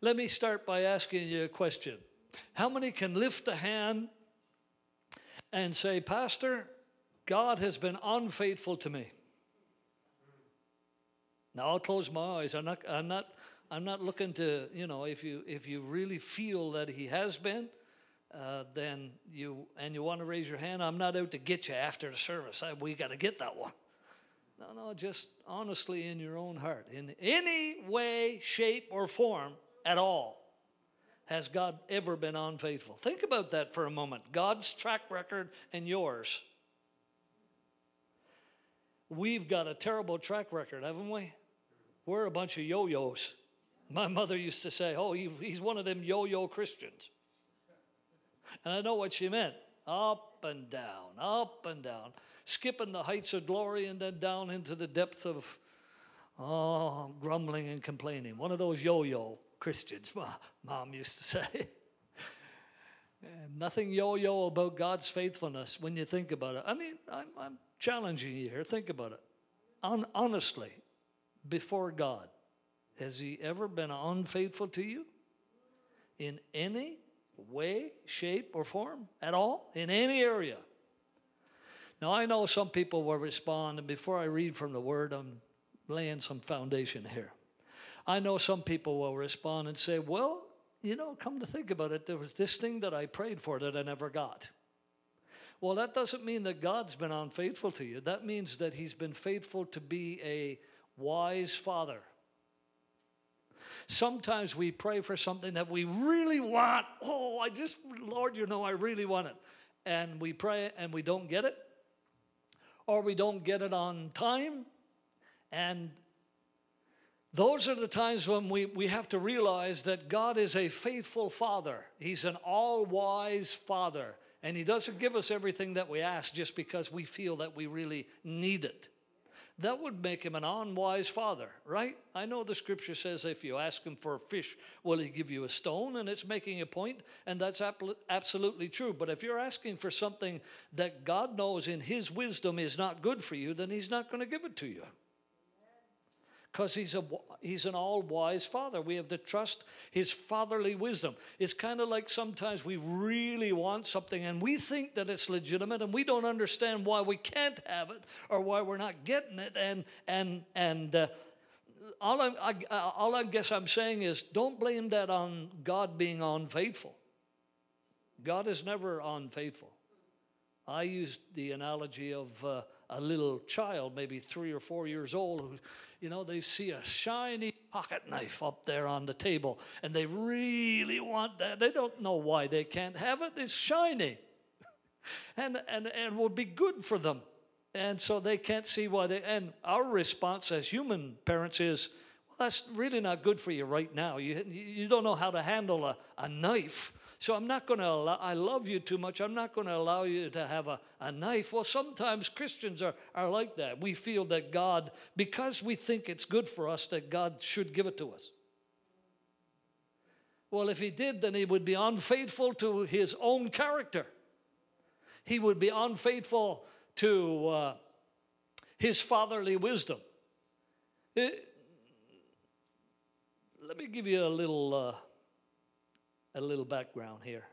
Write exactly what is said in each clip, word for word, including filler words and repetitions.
Let me start by asking you a question. How many can lift a hand and say, Pastor, God has been unfaithful to me? Now I'll close my eyes. I'm not, I'm not, I'm not looking to, you know, if you if you really feel that he has been, uh, then you, and you want to raise your hand, I'm not out to get you after the service. I, we got to get that one. No, no, just honestly in your own heart. In any way, shape, or form at all, has God ever been unfaithful? Think about that for a moment. God's track record and yours. We've got a terrible track record, haven't we? We're a bunch of yo-yos. My mother used to say, oh, he, he's one of them yo-yo Christians. And I know what she meant. Up and down, up and down. Skipping the heights of glory and then down into the depth of, oh, grumbling and complaining. One of those yo-yo Christians, Mom used to say. And nothing yo-yo about God's faithfulness when you think about it. I mean, I'm, I'm challenging you here. Think about it. Hon- honestly, before God, has he ever been unfaithful to you? In any way, shape, or form at all? In any area? Now, I know some people will respond, and before I read from the Word, I'm laying some foundation here. I know some people will respond and say, well, you know, come to think about it, there was this thing that I prayed for that I never got. Well, that doesn't mean that God's been unfaithful to you. That means that he's been faithful to be a wise father. Sometimes we pray for something that we really want. Oh, I just, Lord, you know, I really want it. And we pray and we don't get it. Or we don't get it on time. And those are the times when we, we have to realize that God is a faithful father. He's an all-wise father. And he doesn't give us everything that we ask just because we feel that we really need it. That would make him an unwise father, right? I know the scripture says if you ask him for a fish, will he give you a stone? And it's making a point, and that's absolutely true. But if you're asking for something that God knows in his wisdom is not good for you, then he's not going to give it to you. Because he's a he's an all-wise father. We have to trust his fatherly wisdom. It's kind of like sometimes we really want something and we think that it's legitimate and we don't understand why we can't have it or why we're not getting it. And and and uh, all I, I all I guess I'm saying is don't blame that on God being unfaithful. God is never unfaithful. I used the analogy of uh, a little child, maybe three or four years old, who, you know, they see a shiny pocket knife up there on the table, and they really want that. They don't know why they can't have it. It's shiny, and and and will be good for them, and so they can't see why they. And our response as human parents is, well, that's really not good for you right now. You you don't know how to handle a, a knife. So I'm not going to allow, I love you too much, I'm not going to allow you to have a, a knife. Well, sometimes Christians are, are like that. We feel that God, because we think it's good for us, that God should give it to us. Well, if he did, then he would be unfaithful to his own character. He would be unfaithful to uh, his fatherly wisdom. It, let me give you a little... Uh, A little background here.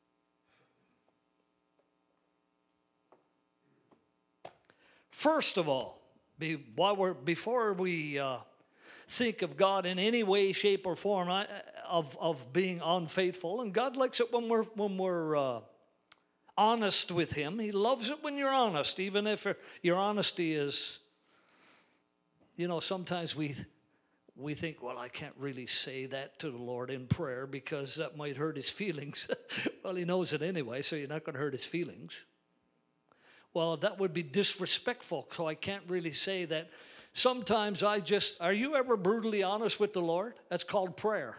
First of all, be, while we're, before we uh, think of God in any way, shape, or form I, of, of being unfaithful, and God likes it when we're, when we're uh, honest with him. He loves it when you're honest, even if your honesty is, you know, sometimes we... We think, well, I can't really say that to the Lord in prayer because that might hurt his feelings. Well, he knows it anyway, so you're not going to hurt his feelings. Well, that would be disrespectful, so I can't really say that. Sometimes I just, are you ever brutally honest with the Lord? That's called prayer.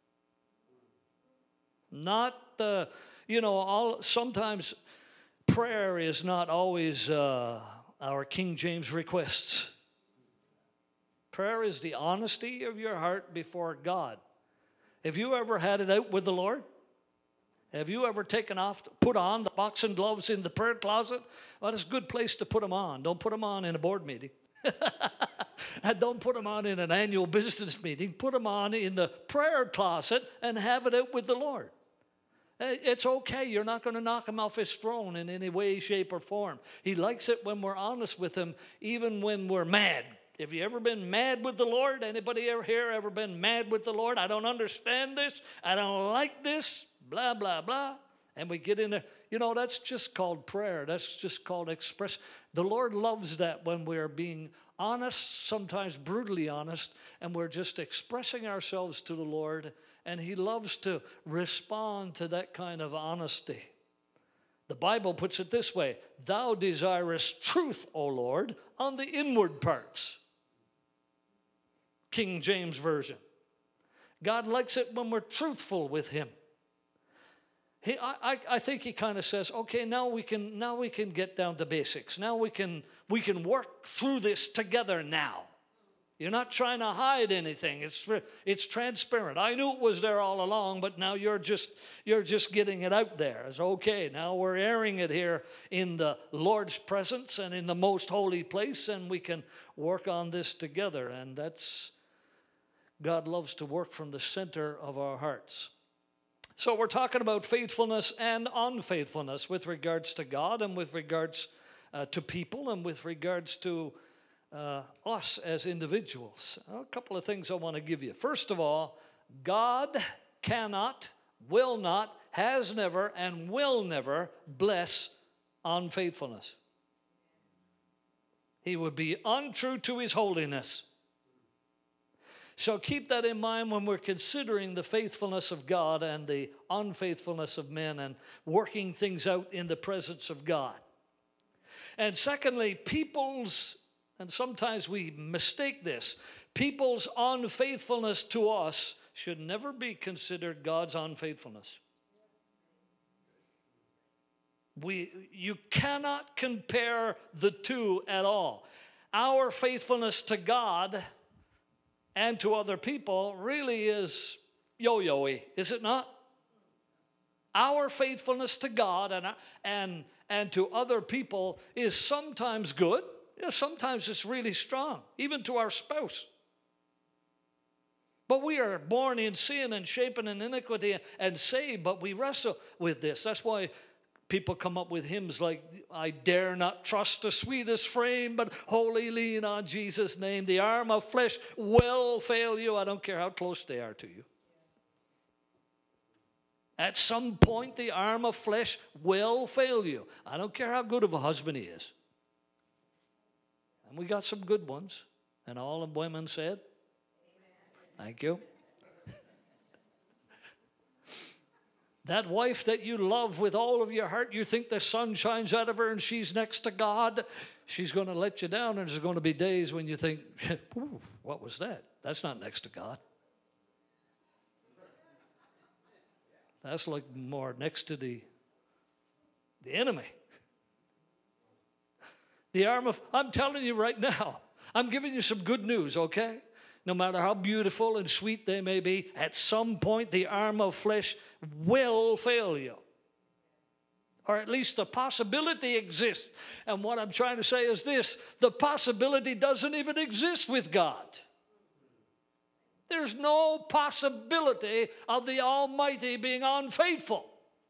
Not the, you know, all. Sometimes prayer is not always uh, our King James requests. Prayer is the honesty of your heart before God. Have you ever had it out with the Lord? Have you ever taken off, put on the boxing gloves in the prayer closet? Well, it's a good place to put them on. Don't put them on in a board meeting. And don't put them on in an annual business meeting. Put them on in the prayer closet and have it out with the Lord. It's okay. You're not going to knock him off his throne in any way, shape, or form. He likes it when we're honest with him, even when we're mad. Have you ever been mad with the Lord? Anybody ever here ever been mad with the Lord? I don't understand this. I don't like this. Blah, blah, blah. And we get in a, you know, that's just called prayer. That's just called express. The Lord loves that when we're being honest, sometimes brutally honest, and we're just expressing ourselves to the Lord. And he loves to respond to that kind of honesty. The Bible puts it this way: thou desirest truth, O Lord, on the inward parts. King James Version. God likes it when we're truthful with him. He, I, I think he kind of says, okay, now we can now we can get down to basics. Now we can we can work through this together now. You're not trying to hide anything. It's it's transparent. I knew it was there all along, but now you're just you're just getting it out there. It's okay. Now we're airing it here in the Lord's presence and in the most holy place, and we can work on this together. And that's, God loves to work from the center of our hearts. So we're talking about faithfulness and unfaithfulness with regards to God and with regards uh, to people and with regards to Uh, us as individuals. A couple of things I want to give you. First of all, God cannot, will not, has never, and will never bless unfaithfulness. He would be untrue to his holiness. So keep that in mind when we're considering the faithfulness of God and the unfaithfulness of men and working things out in the presence of God. And secondly, people's And sometimes we mistake this. People's unfaithfulness to us should never be considered God's unfaithfulness. We, you cannot compare the two at all. Our faithfulness to God and to other people really is yo-yo-y, is it not? Our faithfulness to God and, and, and to other people is sometimes good. You know, sometimes it's really strong, even to our spouse. But we are born in sin and shapen in iniquity and saved, but we wrestle with this. That's why people come up with hymns like, I dare not trust the sweetest frame, but wholly lean on Jesus' name. The arm of flesh will fail you. I don't care how close they are to you. At some point, the arm of flesh will fail you. I don't care how good of a husband he is. And we got some good ones. And all the women said, amen. Thank you. That wife that you love with all of your heart, you think the sun shines out of her and she's next to God, she's going to let you down, and there's going to be days when you think, what was that? That's not next to God. That's like more next to the, the enemy. The arm of, I'm telling you right now, I'm giving you some good news, okay? No matter how beautiful and sweet they may be, at some point the arm of flesh will fail you. Or at least the possibility exists. And what I'm trying to say is this: the possibility doesn't even exist with God. There's no possibility of the Almighty being unfaithful.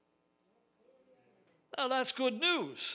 Now that's good news.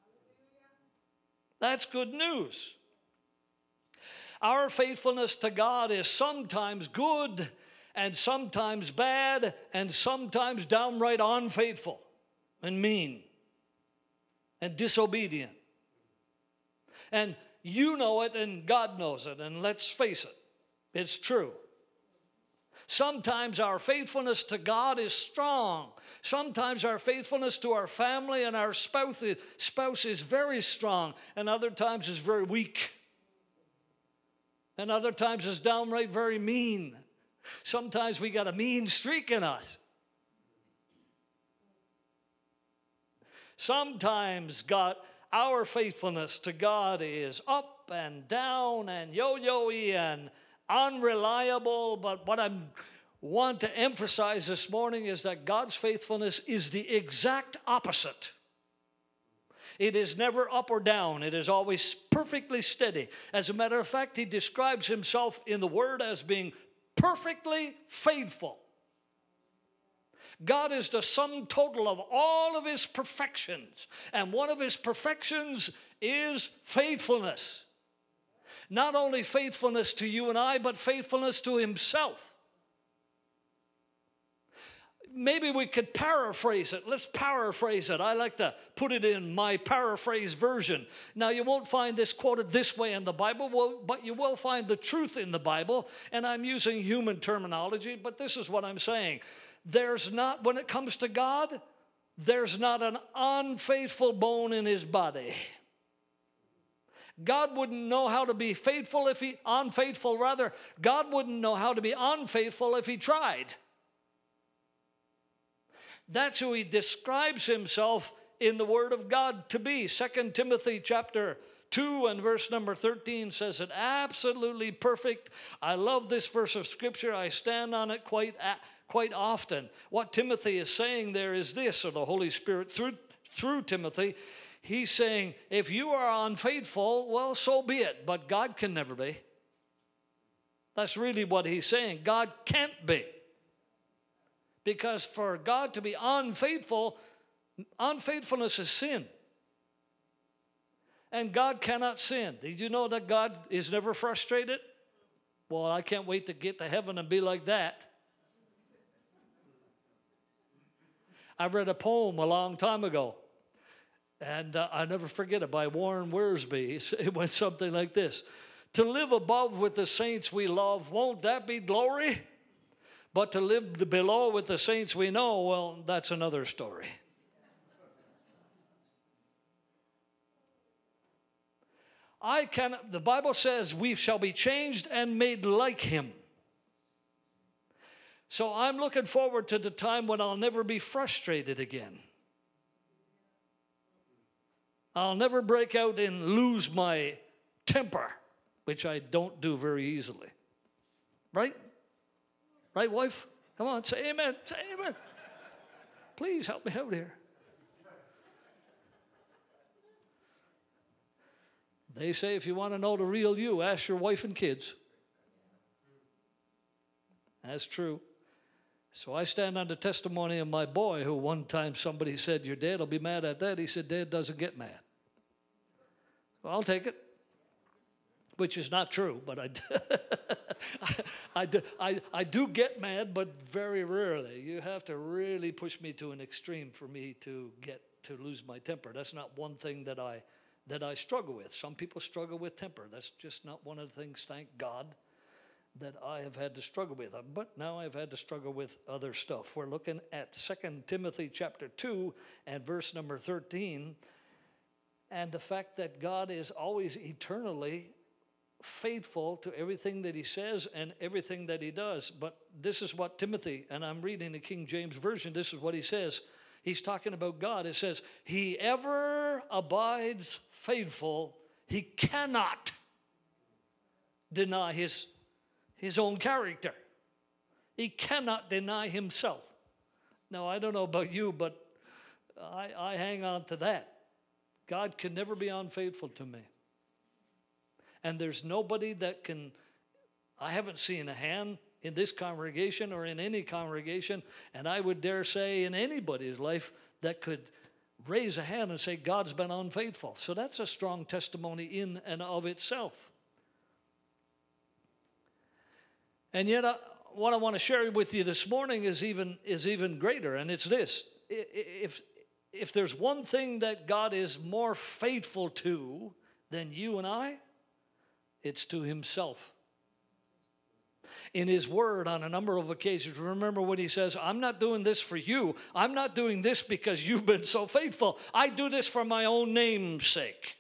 That's good news. Our faithfulness to God is sometimes good and sometimes bad and sometimes downright unfaithful and mean and disobedient. And you know it and God knows it, and let's face it, it's true. Sometimes our faithfulness to God is strong. Sometimes our faithfulness to our family and our spouse is, spouse is very strong, and other times it's very weak. And other times it's downright very mean. Sometimes we got a mean streak in us. Sometimes God, our faithfulness to God is up and down and yo-yo-y and unreliable, but what I want to emphasize this morning is that God's faithfulness is the exact opposite. It is never up or down. It is always perfectly steady. As a matter of fact, he describes himself in the Word as being perfectly faithful. God is the sum total of all of his perfections. And one of his perfections is faithfulness. Not only faithfulness to you and I, but faithfulness to himself. Maybe we could paraphrase it. Let's paraphrase it. I like to put it in my paraphrase version. Now, you won't find this quoted this way in the Bible, but you will find the truth in the Bible. And I'm using human terminology, but this is what I'm saying. There's not, when it comes to God, there's not an unfaithful bone in his body. God wouldn't know how to be faithful if he, unfaithful rather, God wouldn't know how to be unfaithful if he tried. That's who he describes himself in the Word of God to be. Second Timothy chapter two and verse number thirteen says it absolutely perfect. I love this verse of Scripture. I stand on it quite, quite often. What Timothy is saying there is this, or the Holy Spirit through, through Timothy. He's saying, if you are unfaithful, well, so be it. But God can never be. That's really what he's saying. God can't be. Because for God to be unfaithful, unfaithfulness is sin. And God cannot sin. Did you know that God is never frustrated? Well, I can't wait to get to heaven and be like that. I read a poem a long time ago, and uh, I never forget it, by Warren Wiersbe. It went something like this. To live above with the saints we love, won't that be glory? But to live below with the saints we know, well, that's another story. I can, the Bible says we shall be changed and made like him. So I'm looking forward to the time when I'll never be frustrated again. I'll never break out and lose my temper, which I don't do very easily. Right? Right, wife? Come on, say amen. Say amen. Please help me out here. They say if you want to know the real you, ask your wife and kids. That's true. So I stand on the testimony of my boy, who one time somebody said, your dad will be mad at that. He said, Dad doesn't get mad. Well, I'll take it. Which is not true, but I, I, I, do, I, I do get mad, but very rarely. You have to really push me to an extreme for me to get to lose my temper. That's not one thing that I that I struggle with. Some people struggle with temper. That's just not one of the things, thank God, that I have had to struggle with. But now I've had to struggle with other stuff. We're looking at Second Timothy chapter two and verse number thirteen, and the fact that God is always eternally faithful to everything that he says and everything that he does. But this is what Timothy, and I'm reading the King James Version, this is what he says. He's talking about God. It says, he ever abides faithful. He cannot deny his, his own character. He cannot deny himself. Now, I don't know about you, but I, I hang on to that. God can never be unfaithful to me. And there's nobody that can, I haven't seen a hand in this congregation or in any congregation, and I would dare say in anybody's life that could raise a hand and say God's been unfaithful. So that's a strong testimony in and of itself. And yet uh, what I want to share with you this morning is even, is even greater, and it's this. If, if there's one thing that God is more faithful to than you and I, it's to himself. In his word on a number of occasions, remember when he says, I'm not doing this for you. I'm not doing this because you've been so faithful. I do this for my own name's sake.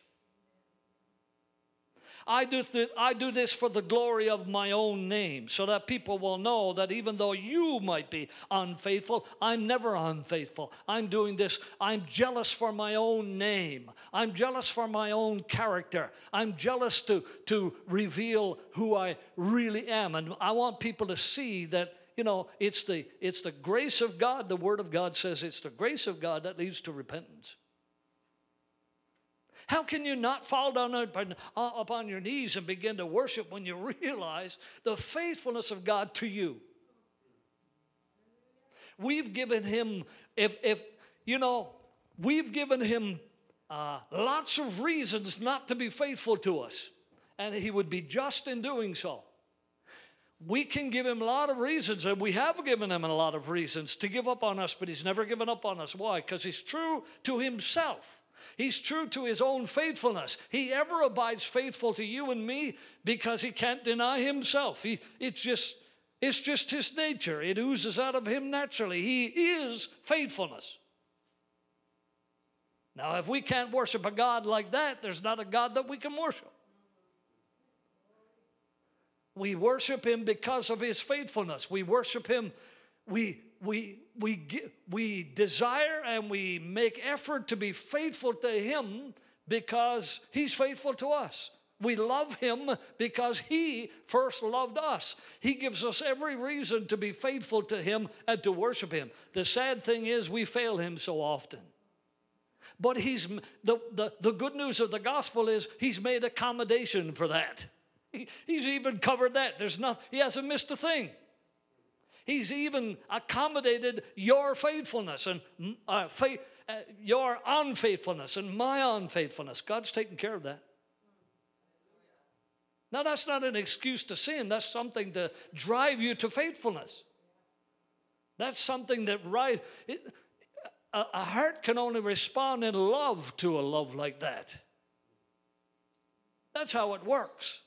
I do, th- I do this for the glory of my own name, so that people will know that even though you might be unfaithful, I'm never unfaithful. I'm doing this. I'm jealous for my own name. I'm jealous for my own character. I'm jealous to, to reveal who I really am. And I want people to see that, you know, it's the, it's the grace of God. The Word of God says it's the grace of God that leads to repentance. How can you not fall down upon your knees and begin to worship when you realize the faithfulness of God to you? We've given him, if, if you know, we've given him uh, lots of reasons not to be faithful to us, and he would be just in doing so. We can give him a lot of reasons, and we have given him a lot of reasons to give up on us, but he's never given up on us. Why? Because he's true to himself. He's true to his own faithfulness. He ever abides faithful to you and me because he can't deny himself. He, it's just, it's just his nature. It oozes out of him naturally. He is faithfulness. Now, if we can't worship a God like that, there's not a God that we can worship. We worship him because of his faithfulness. We worship him. We we we we desire and we make effort to be faithful to him because he's faithful to us. We love him because he first loved us. He gives us every reason to be faithful to him and to worship him. The sad thing is we fail him so often. But he's the, the, the good news of the gospel is he's made accommodation for that. He, he's even covered that. There's not, he hasn't missed a thing. He's even accommodated your faithfulness and uh, faith, uh, your unfaithfulness and my unfaithfulness. God's taken care of that. Now, that's not an excuse to sin. That's something to drive you to faithfulness. That's something that right. It, a, a heart can only respond in love to a love like that. That's how it works.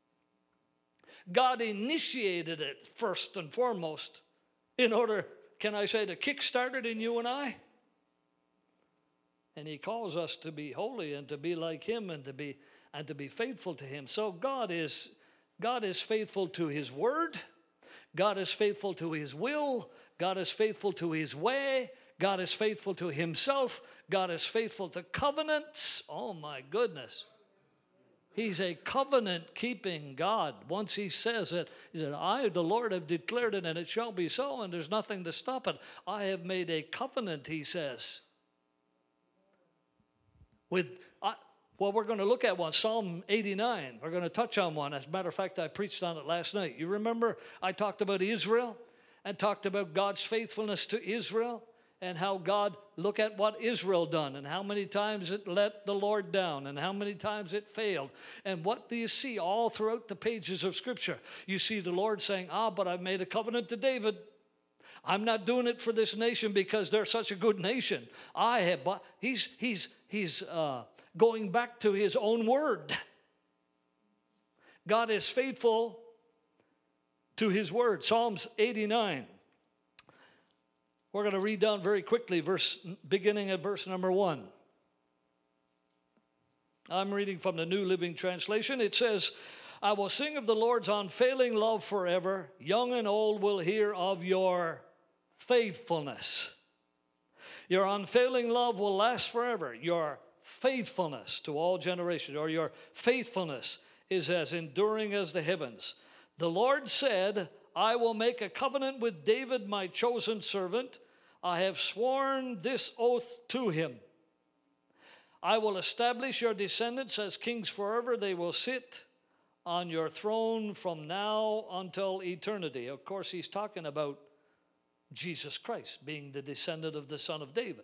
God initiated it first and foremost in order, can I say, to kickstart it in you and I? And he calls us to be holy and to be like him and to be and to be faithful to him. So God is God is faithful to his word. God is faithful to his will. God is faithful to his way. God is faithful to himself. God is faithful to covenants. Oh my goodness. He's a covenant-keeping God. Once he says it, he said, I, the Lord, have declared it, and it shall be so, and there's nothing to stop it. I have made a covenant, he says. With, I, well, we're going to look at one, Psalm eighty-nine. We're going to touch on one. As a matter of fact, I preached on it last night. You remember I talked about Israel and talked about God's faithfulness to Israel? And how God, look at what Israel done and how many times it let the Lord down and how many times it failed. And what do you see all throughout the pages of Scripture? You see the Lord saying, ah, but I've made a covenant to David. I'm not doing it for this nation because they're such a good nation. I have, but he's, he's, he's uh, going back to his own word. God is faithful to his word. Psalms eighty-nine. We're going to read down very quickly, verse beginning at verse number one. I'm reading from the New Living Translation. It says, I will sing of the Lord's unfailing love forever. Young and old will hear of your faithfulness. Your unfailing love will last forever. Your faithfulness to all generations, or your faithfulness is as enduring as the heavens. The Lord said, I will make a covenant with David, my chosen servant. I have sworn this oath to him. I will establish your descendants as kings forever. They will sit on your throne from now until eternity. Of course, he's talking about Jesus Christ being the descendant of the son of David.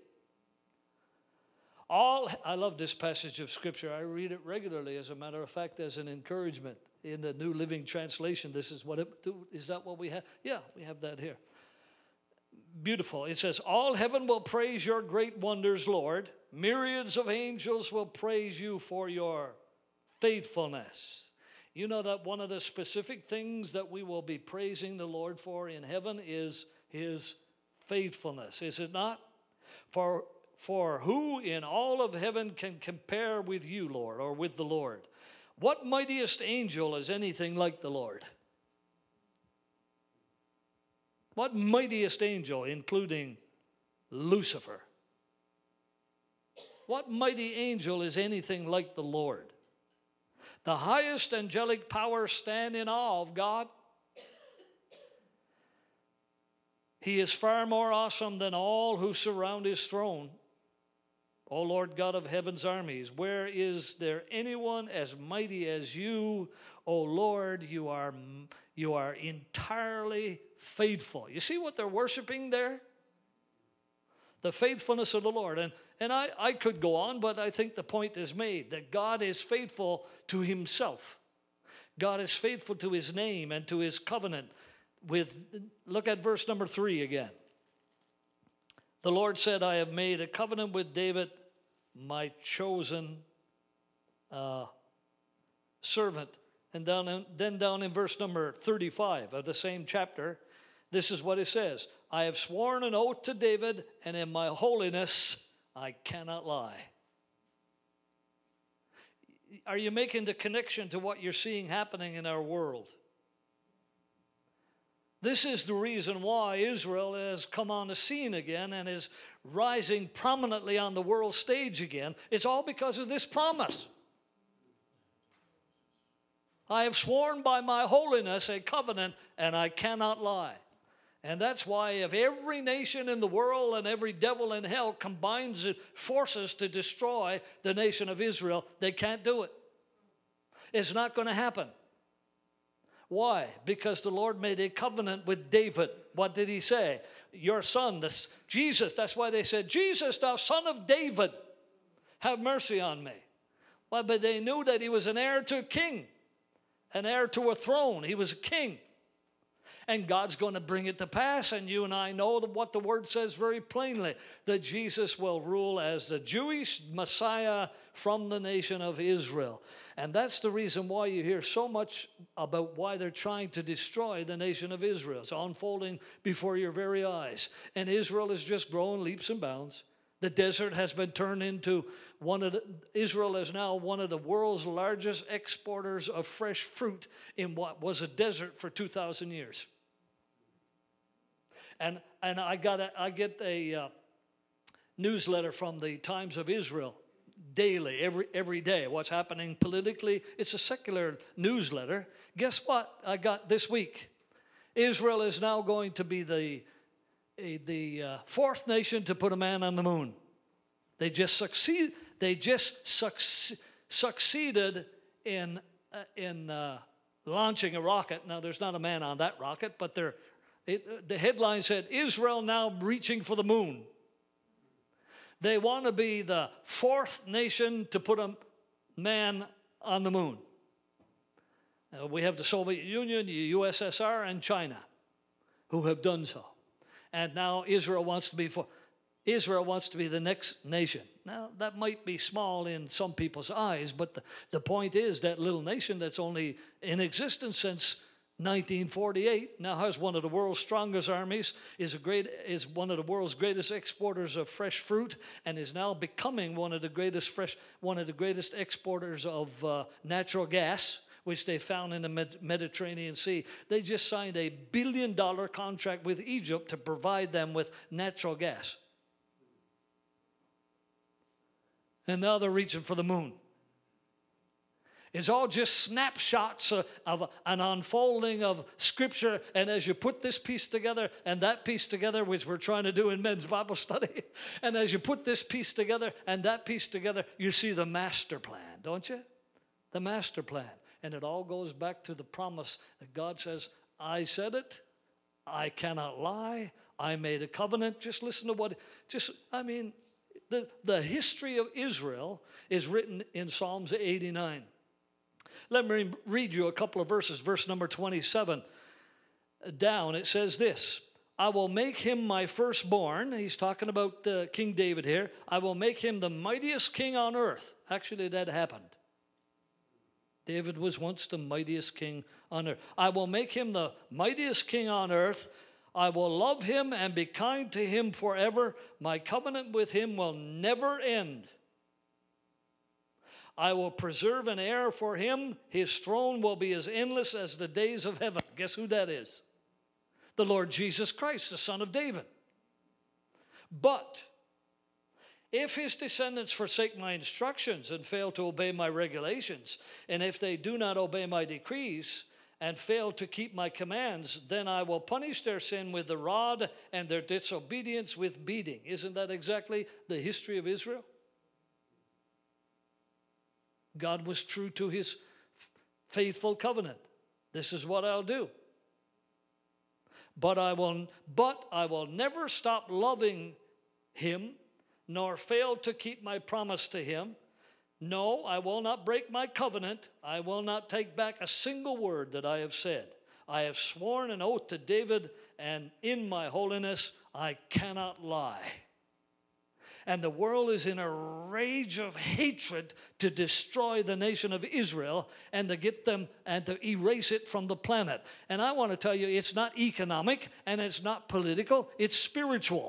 All, I love this passage of Scripture. I read it regularly, as a matter of fact, as an encouragement. In the New Living Translation, this is what it, is that what we have? Yeah, we have that here. Beautiful. It says, all heaven will praise your great wonders, Lord. Myriads of angels will praise you for your faithfulness. You know that one of the specific things that we will be praising the Lord for in heaven is his faithfulness, is it not? For, for who in all of heaven can compare with you, Lord, or with the Lord? What mightiest angel is anything like the Lord? What mightiest angel, including Lucifer? What mighty angel is anything like the Lord? The highest angelic powers stand in awe of God. He is far more awesome than all who surround his throne. O Lord God of heaven's armies, where is there anyone as mighty as you? O Lord, you are, you are entirely faithful. You see what they're worshiping there? The faithfulness of the Lord. And, and I, I could go on, but I think the point is made that God is faithful to himself. God is faithful to his name and to his covenant. With, look at verse number three again. The Lord said, I have made a covenant with David, my chosen uh, servant. And down in, then down in verse number thirty-five of the same chapter, this is what it says. I have sworn an oath to David, and in my holiness I cannot lie. Are you making the connection to what you're seeing happening in our world? This is the reason why Israel has come on the scene again and is rising prominently on the world stage again. It's all because of this promise. I have sworn by my holiness a covenant, and I cannot lie. And that's why if every nation in the world and every devil in hell combines forces to destroy the nation of Israel, they can't do it. It's not going to happen. Why? Because the Lord made a covenant with David. What did he say? Your son, this Jesus. That's why they said, Jesus, thou son of David, have mercy on me. Well, but they knew that he was an heir to a king, an heir to a throne. He was a king. And God's going to bring it to pass. And you and I know what the word says very plainly, that Jesus will rule as the Jewish Messiah from the nation of Israel. And that's the reason why you hear so much about why they're trying to destroy the nation of Israel. It's unfolding before your very eyes. And Israel is just growing leaps and bounds. The desert has been turned into one of the, Israel is now one of the world's largest exporters of fresh fruit in what was a desert for two thousand years. And and I got a, I get a uh, newsletter from the Times of Israel daily, every every day. What's happening politically? It's a secular newsletter. Guess what? I got this week. Israel is now going to be the a, the uh, fourth nation to put a man on the moon. They just succeed. They just succe- succeeded in uh, in uh, launching a rocket. Now there's not a man on that rocket, but they're. It, the headline said, Israel now reaching for the moon. They want to be the fourth nation to put a man on the moon. Uh, we have the Soviet Union, the U S S R, and China who have done so. And now Israel wants to be for, Israel wants to be the next nation. Now, that might be small in some people's eyes, but the, the point is that little nation that's only in existence since nineteen forty-eight, now has one of the world's strongest armies, is a great is one of the world's greatest exporters of fresh fruit, and is now becoming one of the greatest fresh one of the greatest exporters of uh, natural gas, which they found in the Med- Mediterranean Sea. They just signed a billion dollar contract with Egypt to provide them with natural gas. And now they're reaching for the moon. It's all just snapshots of, of an unfolding of Scripture. And as you put this piece together and that piece together, which we're trying to do in men's Bible study, and as you put this piece together and that piece together, you see the master plan, don't you? The master plan. And it all goes back to the promise that God says, I said it, I cannot lie, I made a covenant. Just listen to what, just, I mean, the, the history of Israel is written in Psalms eighty-nine. Let me read you a couple of verses. Verse number twenty-seven down, it says this, I will make him my firstborn. He's talking about uh, King David here. I will make him the mightiest king on earth. Actually, that happened. David was once the mightiest king on earth. I will make him the mightiest king on earth. I will love him and be kind to him forever. My covenant with him will never end. I will preserve an heir for him. His throne will be as endless as the days of heaven. Guess who that is? The Lord Jesus Christ, the Son of David. But if his descendants forsake my instructions and fail to obey my regulations, and if they do not obey my decrees and fail to keep my commands, then I will punish their sin with the rod and their disobedience with beating. Isn't that exactly the history of Israel? God was true to his faithful covenant. This is what I'll do. But I will, but I will never stop loving him, nor fail to keep my promise to him. No, I will not break my covenant. I will not take back a single word that I have said. I have sworn an oath to David, and in my holiness I cannot lie. And the world is in a rage of hatred to destroy the nation of Israel and to get them and to erase it from the planet. And I want to tell you, it's not economic and it's not political, it's spiritual.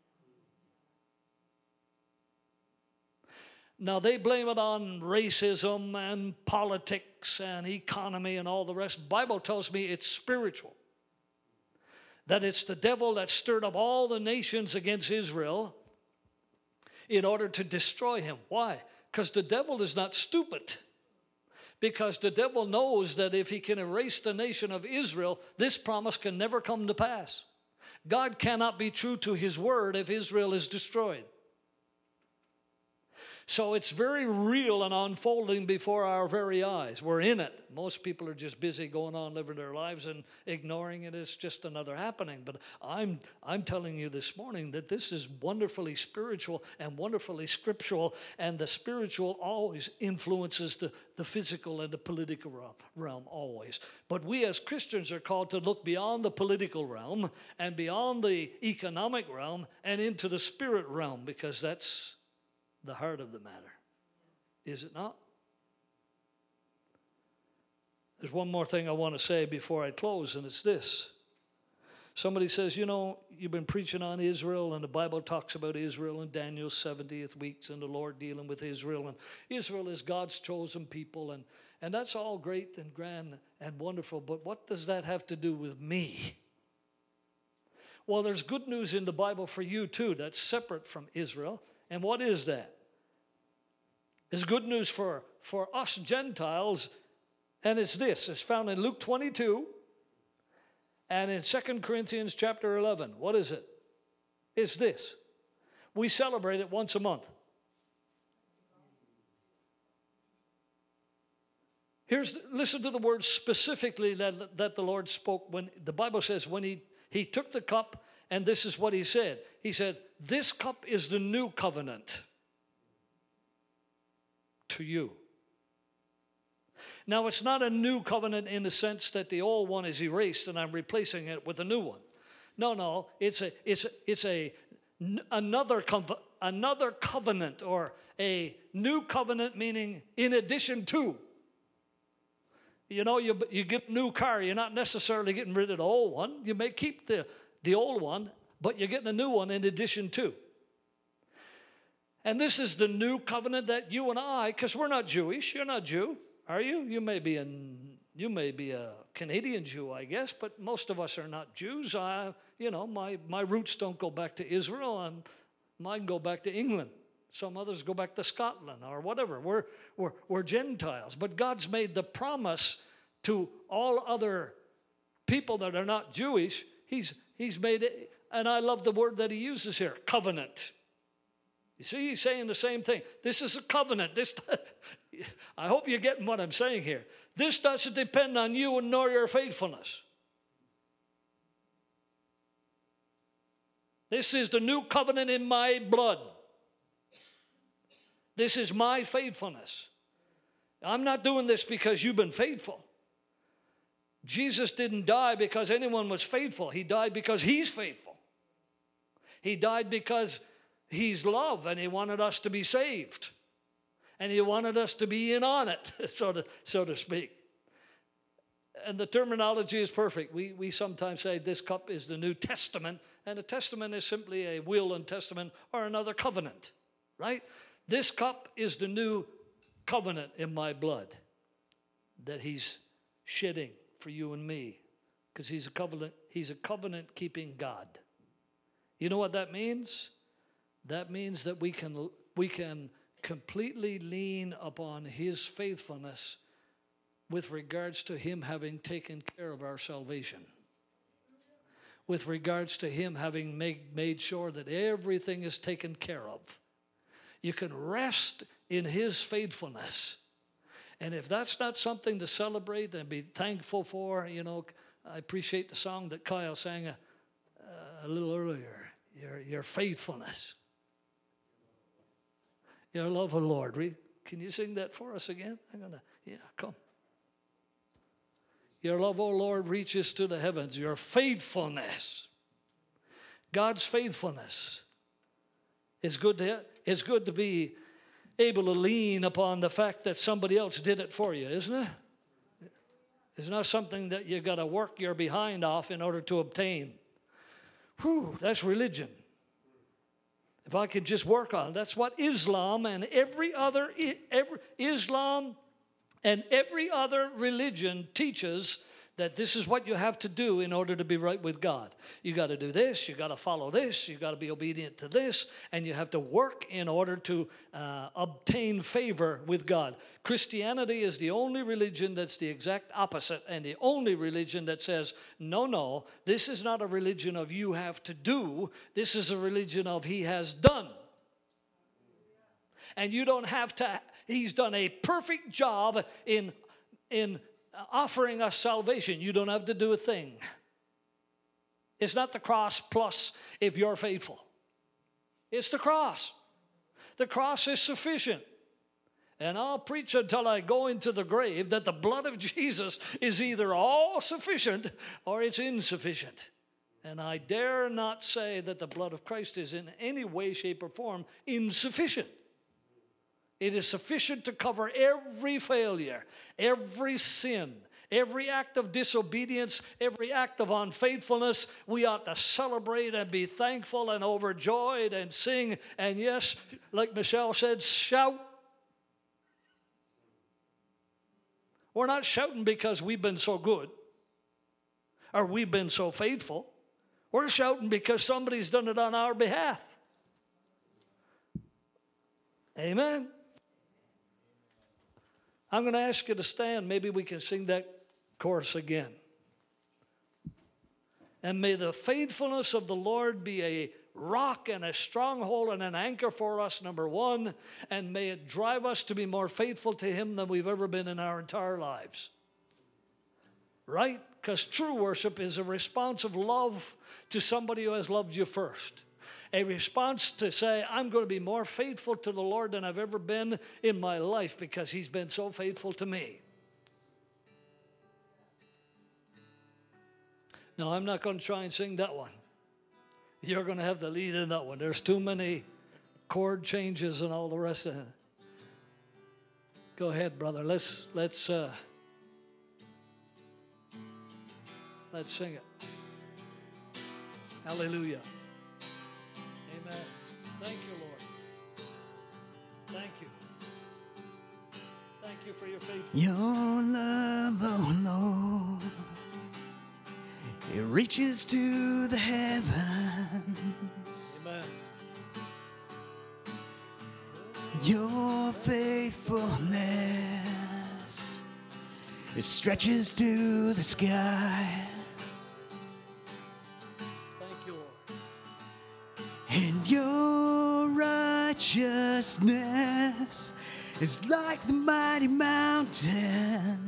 Now, they blame it on racism and politics and economy and all the rest. The Bible tells me it's spiritual. That it's the devil that stirred up all the nations against Israel in order to destroy him. Why? Because the devil is not stupid. Because the devil knows that if he can erase the nation of Israel, this promise can never come to pass. God cannot be true to his word if Israel is destroyed. So it's very real and unfolding before our very eyes. We're in it. Most people are just busy going on living their lives and ignoring it. It's just another happening. But I'm, I'm telling you this morning that this is wonderfully spiritual and wonderfully scriptural, and the spiritual always influences the, the physical and the political realm, realm, always. But we as Christians are called to look beyond the political realm and beyond the economic realm and into the spirit realm, because that's the heart of the matter. Is it not? There's one more thing I want to say before I close, and it's this. Somebody says, you know, you've been preaching on Israel, and the Bible talks about Israel in Daniel's seventieth weeks, and the Lord dealing with Israel, and Israel is God's chosen people, and, and that's all great and grand and wonderful, but what does that have to do with me? Well, there's good news in the Bible for you too that's separate from Israel. And what is that? It's good news for, for us Gentiles, and it's this. It's found in Luke twenty-two and in Second Corinthians chapter eleven. What is it? It's this. We celebrate it once a month. Here's, listen to the words specifically that, that the Lord spoke when the Bible says when he, he took the cup, and this is what he said. He said, this cup is the new covenant to you. Now, it's not a new covenant in the sense that the old one is erased and I'm replacing it with a new one. No, no, it's a it's a, it's a another another covenant, or a new covenant, meaning in addition to. You know, you you get a new car, you're not necessarily getting rid of the old one. You may keep the the old one, but you're getting a new one in addition to. And this is the new covenant that you and I, because we're not Jewish, you're not Jew, are you? You may be a, you may be a Canadian Jew, I guess, but most of us are not Jews. I, you know, my, my roots don't go back to Israel, and mine go back to England. Some others go back to Scotland or whatever. We're, we're, we're Gentiles. But God's made the promise to all other people that are not Jewish. He's, he's made it, and I love the word that he uses here, covenant. You see, he's saying the same thing. This is a covenant. This, I hope you're getting what I'm saying here. This doesn't depend on you and nor your faithfulness. This is the new covenant in my blood. This is my faithfulness. I'm not doing this because you've been faithful. Jesus didn't die because anyone was faithful. He died because he's faithful. He died because he's love, and he wanted us to be saved. And he wanted us to be in on it, so to, so to speak. And the terminology is perfect. We, we sometimes say this cup is the New Testament, and a testament is simply a will and testament or another covenant, right? This cup is the new covenant in my blood that he's shedding for you and me, because he's a covenant, he's a covenant-keeping God. You know what that means? That means that we can we can completely lean upon his faithfulness with regards to him having taken care of our salvation. With regards to him having made, made sure that everything is taken care of. You can rest in his faithfulness And if that's not something to celebrate and be thankful for, you know, I appreciate the song that Kyle sang a, a little earlier, your, your faithfulness. Your love of the Lord. Can you sing that for us again? I'm going to, yeah, come. Your love, O Lord, reaches to the heavens. Your faithfulness. God's faithfulness. It's good to, it's good to be able to lean upon the fact that somebody else did it for you, isn't it? It's not something that you got to work your behind off in order to obtain. Whew, that's religion. If I could just work on it. That's what Islam and every other every, Islam and every other religion teaches, that this is what you have to do in order to be right with God. You got to do this, you got to follow this, you got to be obedient to this, and you have to work in order to uh, obtain favor with God. Christianity is the only religion that's the exact opposite, and the only religion that says, no, no, this is not a religion of you have to do, this is a religion of he has done. And you don't have to, he's done a perfect job in in offering us salvation. You don't have to do a thing. It's not the cross plus if you're faithful. It's the cross. The cross is sufficient. And I'll preach until I go into the grave that the blood of Jesus is either all sufficient or it's insufficient. And I dare not say that the blood of Christ is in any way, shape, or form insufficient. It is sufficient to cover every failure, every sin, every act of disobedience, every act of unfaithfulness. We ought to celebrate and be thankful and overjoyed and sing. And yes, like Michelle said, shout. We're not shouting because we've been so good or we've been so faithful. We're shouting because somebody's done it on our behalf. Amen. I'm going to ask you to stand. Maybe we can sing that chorus again. And may the faithfulness of the Lord be a rock and a stronghold and an anchor for us, number one. And may it drive us to be more faithful to him than we've ever been in our entire lives. Right? Because true worship is a response of love to somebody who has loved you first. A response to say, I'm going to be more faithful to the Lord than I've ever been in my life because he's been so faithful to me. No, I'm not going to try and sing that one. You're going to have the lead in that one. There's too many chord changes and all the rest of it. Go ahead, brother. Let's let's uh, let's sing it. Hallelujah. Amen. Thank you, Lord. Thank you. Thank you for your faithfulness. Your love, oh Lord, it reaches to the heavens. Amen. Your faithfulness, it stretches to the sky. And your righteousness is like the mighty mountains.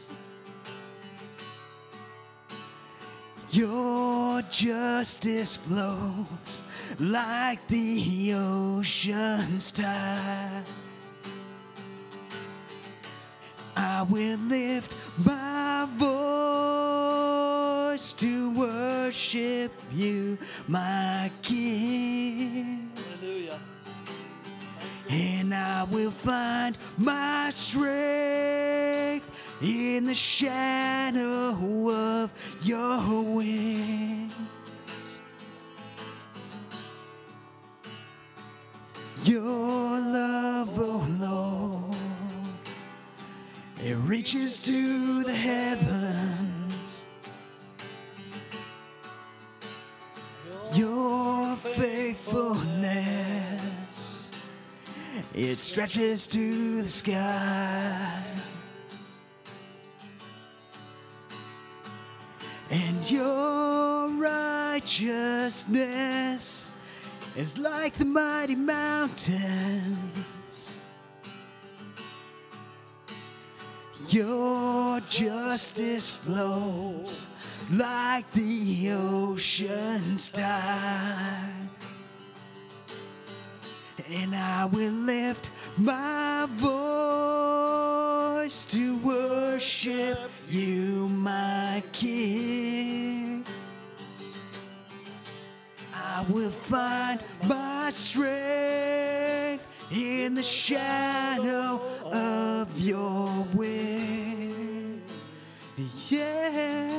Your justice flows like the ocean's tide. I will lift my voice to worship you, my King. Hallelujah. And I will find my strength in the shadow of your wings. Your love, oh Lord, it reaches to the heavens. Your faithfulness, it stretches to the sky. And your righteousness is like the mighty mountains. Your justice flows like the ocean's tide. And I will lift my voice to worship you, my King. I will find my strength in the shadow of your wing. Yeah.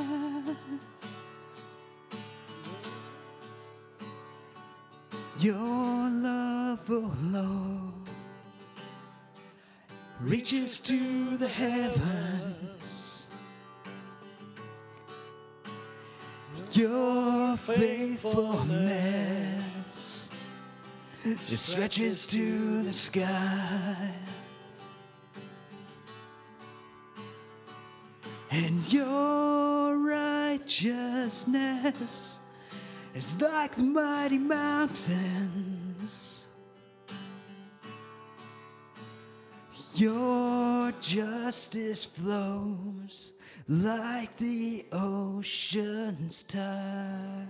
Your love, oh Lord, reaches to the heavens. Your faithfulness, it stretches to the sky. And your righteousness is like the mighty mountains. Your justice flows like the ocean's tide.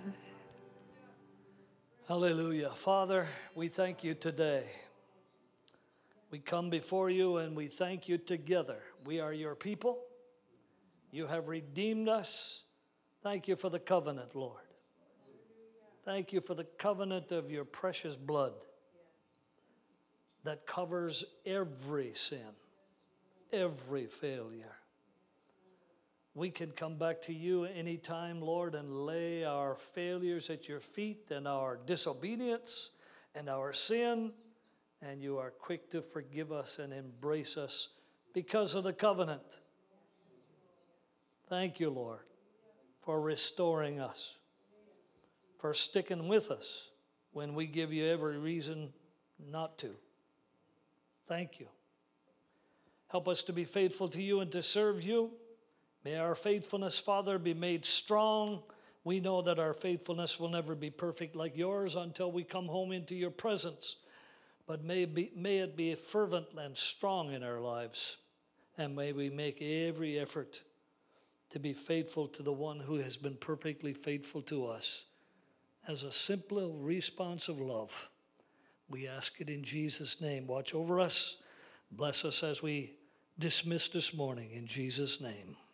Hallelujah. Father, we thank you today. We come before you and we thank you together. We are your people. You have redeemed us. Thank you for the covenant, Lord. Thank you for the covenant of your precious blood that covers every sin, every failure. We can come back to you anytime, Lord, and lay our failures at your feet and our disobedience and our sin, and you are quick to forgive us and embrace us because of the covenant. Thank you, Lord, for restoring us, for sticking with us when we give you every reason not to. Thank you. Help us to be faithful to you and to serve you. May our faithfulness, Father, be made strong. We know that our faithfulness will never be perfect like yours until we come home into your presence. But may, be, may it be fervent and strong in our lives. And may we make every effort to be faithful to the one who has been perfectly faithful to us. As a simple response of love, we ask it in Jesus' name. Watch over us. Bless us as we dismiss this morning in Jesus' name.